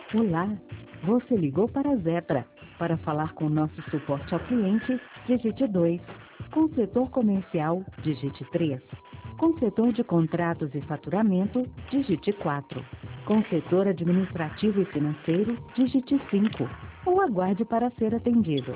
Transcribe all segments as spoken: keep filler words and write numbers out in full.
Olá, você ligou para a Zetra. Para falar com o nosso suporte ao cliente, digite dois. Com o setor comercial, digite três. Com o setor de contratos e faturamento, digite quatro. Com o setor administrativo e financeiro, digite cinco. Ou aguarde para ser atendido.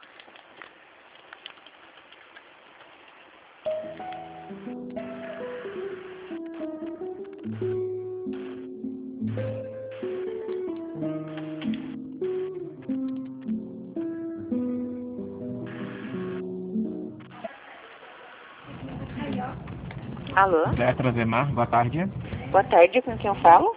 Alô? Zetra Zemar, boa tarde. Boa tarde, com quem eu falo?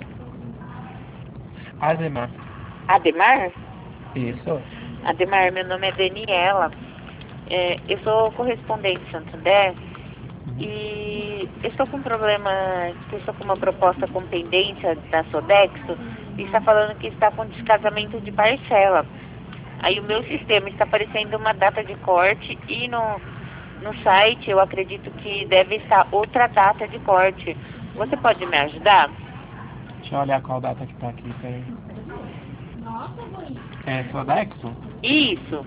Azemar. Ademar? Isso. Ademar, meu nome é Daniela. É, eu sou correspondente de Santander e eu estou com um problema, eu estou com uma proposta com pendência da Sodexo e está falando que está com descasamento de parcela. Aí o meu sistema está aparecendo uma data de corte e no, no site eu acredito que deve estar outra data de corte. Você pode me ajudar? Deixa eu olhar qual data que tá aqui, peraí. É Sodexo? Isso.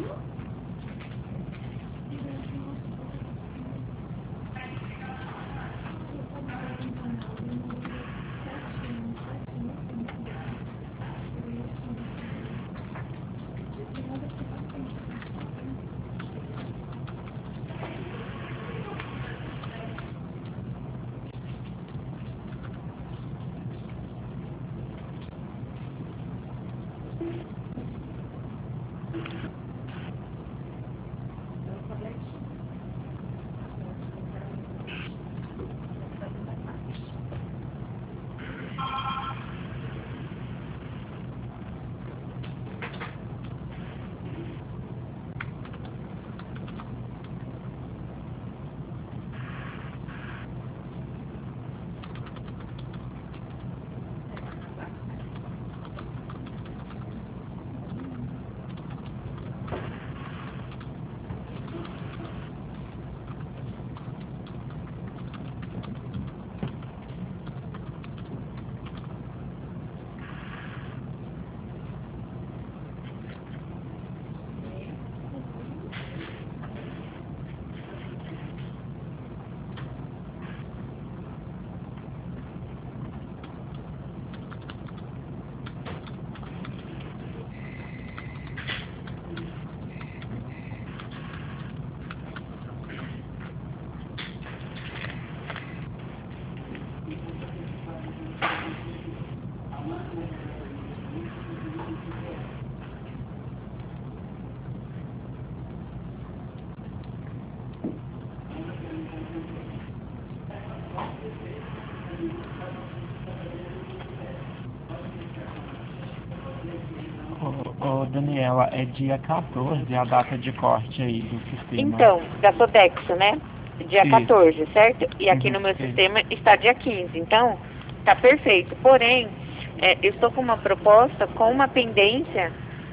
Ô, ô, Daniela, é dia quatorze a data de corte aí do sistema. Então, da Sodexo, né? Dia Isso. quatorze, certo? E aqui Uhum, no meu isso. sistema está dia quinze. Então, tá perfeito. Porém, é, eu estou com uma proposta com uma pendência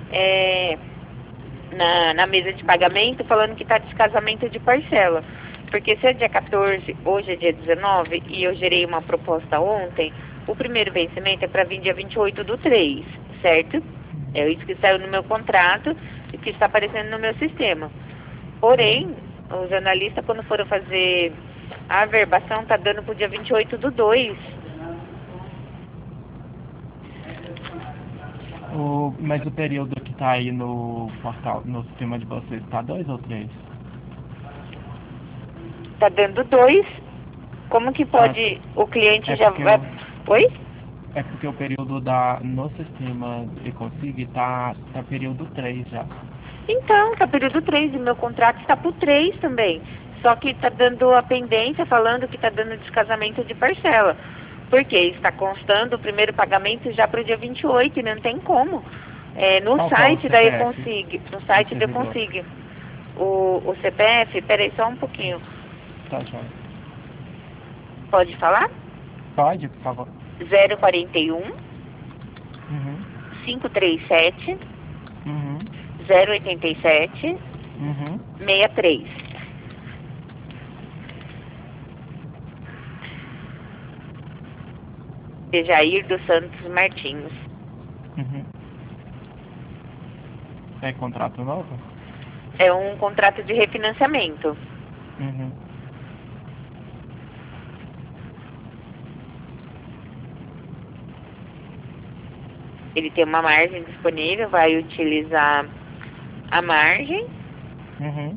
é, na, na mesa de pagamento falando que está descasamento de parcela. Porque se é dia quatorze, hoje é dia dezenove, e eu gerei uma proposta ontem, o primeiro vencimento é para vir dia vinte e oito do três, certo? É isso que saiu no meu contrato e que está aparecendo no meu sistema. Porém, os analistas, quando foram fazer a averbação, tá dando pro dia vinte e oito do dois. O, mas o período que tá aí no portal, no sistema de vocês, tá dois ou três? Tá dando dois. Como que pode... O cliente É já porque vai... eu- Oi? É porque o período da, no sistema Econsig tá, tá período três já. Então, tá período três e meu contrato está pro três também. Só que tá dando a pendência falando que tá dando descasamento de parcela. Porque está constando o primeiro pagamento já pro dia vinte e oito e não tem como. É, no Qual que é o site da C P F Econsig, no do site da servidor? Econsig, o, o C P F, peraí só um pouquinho. Tá, joia. Pode falar? Pode, por favor. zero quarenta e um, Uhum, cinco três sete, uhum, zero oitenta e sete, uhum. sessenta e três. Jair dos Santos Martins. Uhum. É contrato novo? É um contrato de refinanciamento. Uhum. Ele tem uma margem disponível, vai utilizar a margem. Uhum.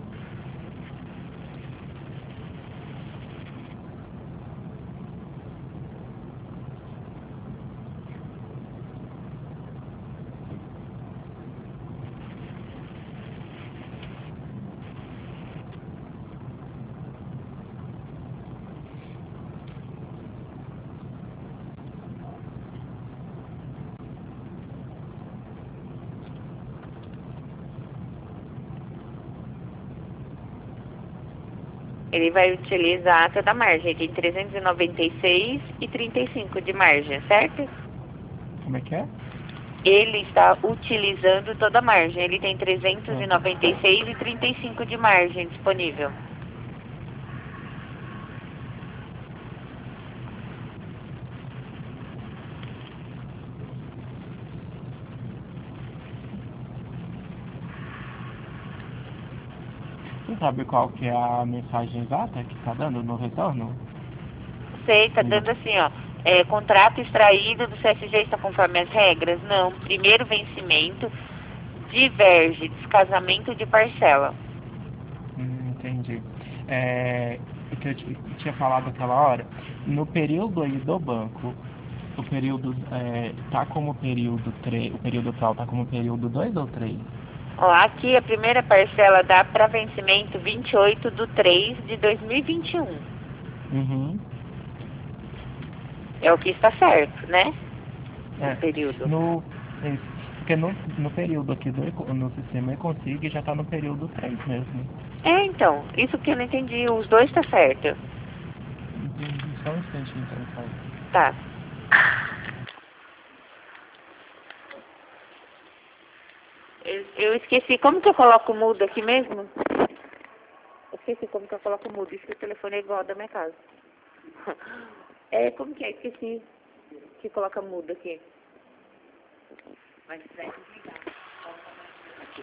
Ele vai utilizar toda a margem. Ele tem trezentos e noventa e seis e trinta e cinco de margem, certo? Como é que é? Ele está utilizando toda a margem. Ele tem trezentos e Ah. noventa e seis e trinta e cinco de margem disponível. Você sabe qual que é a mensagem exata que está dando no retorno? Sei, tá Hum. dando assim, ó. É, contrato extraído do C S G está conforme as regras? Não. Primeiro vencimento, diverge, descasamento de parcela. Hum, entendi. É, o que eu t- tinha falado aquela hora, no período aí do banco, o período é, tá como período três, o período atual tá como período dois ou três? Ó, aqui a primeira parcela dá para vencimento vinte e oito de três de dois mil e vinte e um. Uhum. É o que está certo, né? É, O período. no, isso, porque no, no período aqui do, eco- no sistema Econsig já tá no período três mesmo. É, então, isso que eu não entendi. Os dois tá certo. Entendi. Só um instante então, só. Tá. Eu, eu esqueci. Como que eu coloco o mudo aqui mesmo? Eu esqueci como que eu coloco o mudo. Isso que o telefone é igual ao da minha casa. É, como que é? Esqueci que coloca mudo aqui. Mas vai desligar. Aqui.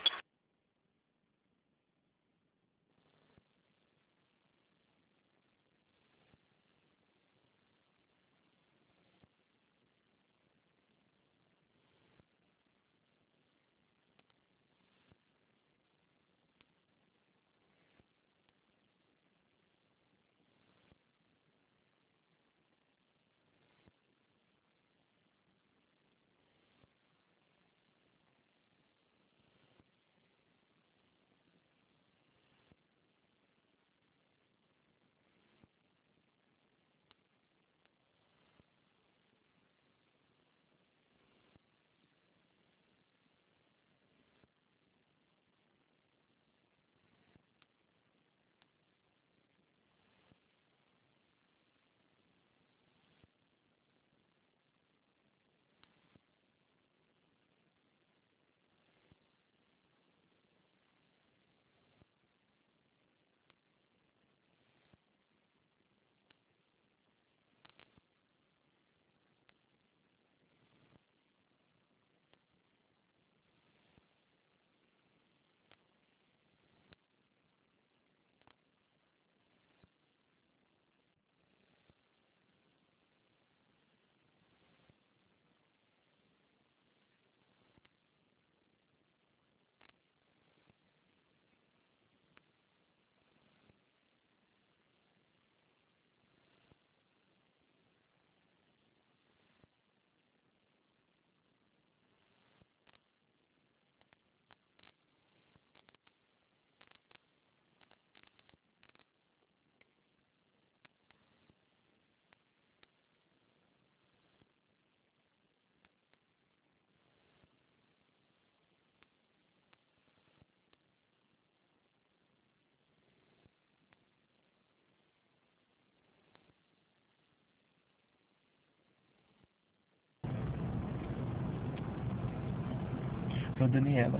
Ô, Daniela,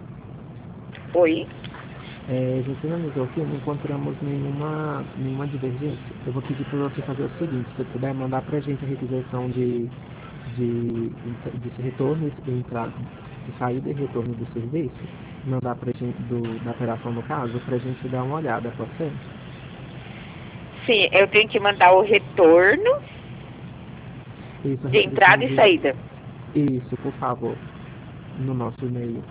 Oi. é, a gente analisou aqui, não encontramos nenhuma, nenhuma divergência. Eu vou pedir para você fazer o seguinte, se você puder mandar para a gente a requisição de de, de retorno e entrada, de saída e retorno do serviço, mandar pra gente, do, da operação no caso, pra gente dar uma olhada, pode ser? Sim, eu tenho que mandar o retorno Isso, de entrada e saída. Isso, por favor, no nosso e-mail.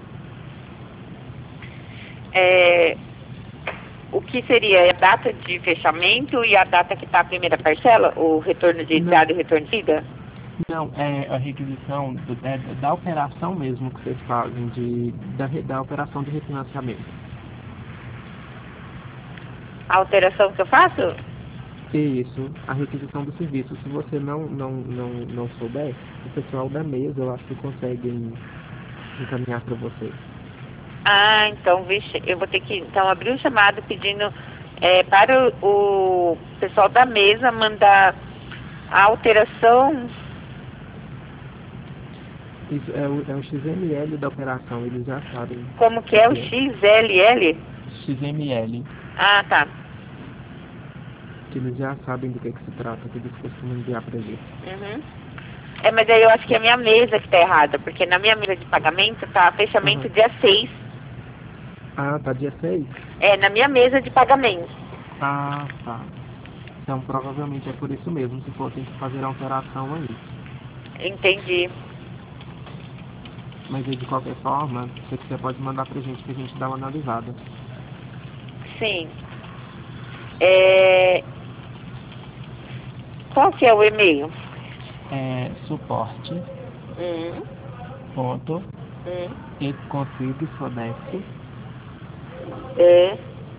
É, o que seria a data de fechamento e a data que está a primeira parcela? O retorno de entrada Não. e retorno de saída? Não, é a requisição do, é, da operação mesmo que vocês fazem, de, da, da operação de refinanciamento. A alteração que eu faço? Isso, a requisição do serviço. Se você não, não, não, não souber, o pessoal da mesa eu acho que conseguem encaminhar para você. Ah, então, vixe, eu vou ter que então abrir um chamado pedindo é, para o, o pessoal da mesa mandar a alteração. Isso é o, é o X M L da operação, eles já sabem. Como que é o X L L? X M L. Ah, tá. Que eles já sabem do que, que se trata, que eles costumam enviar pra gente. Uhum. É, mas aí eu acho que é a minha mesa que tá errada, porque na minha mesa de pagamento tá fechamento uhum. dia seis. Ah, tá dia seis? É, na minha mesa de pagamento. Ah, tá. Então provavelmente é por isso mesmo, se for tem que fazer a alteração aí. Entendi. Mas aí de qualquer forma, se você pode mandar pra gente que a gente dá uma analisada. Sim. É... Qual que é o e-mail? É suporte. Hum. Ponto. Hum. E consigo Sodexo. É.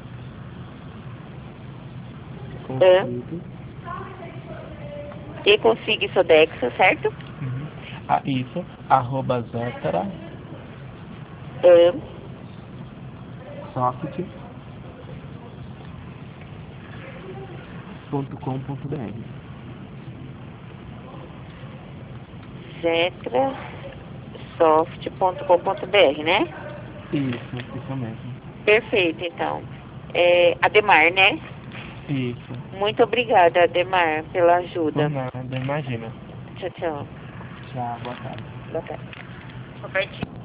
Consigo. É. E consigo Sodexo, certo? Uhum. Ah, isso. Arroba Zetera. É. Soft. ponto com ponto br. Zetera soft ponto com ponto br, né? Isso, isso mesmo. Perfeito, então. É, Ademar, né? Isso. Muito obrigada, Ademar, pela ajuda. Por nada, imagina. Tchau, tchau. Tchau, boa tarde. Boa tarde. Robertinho.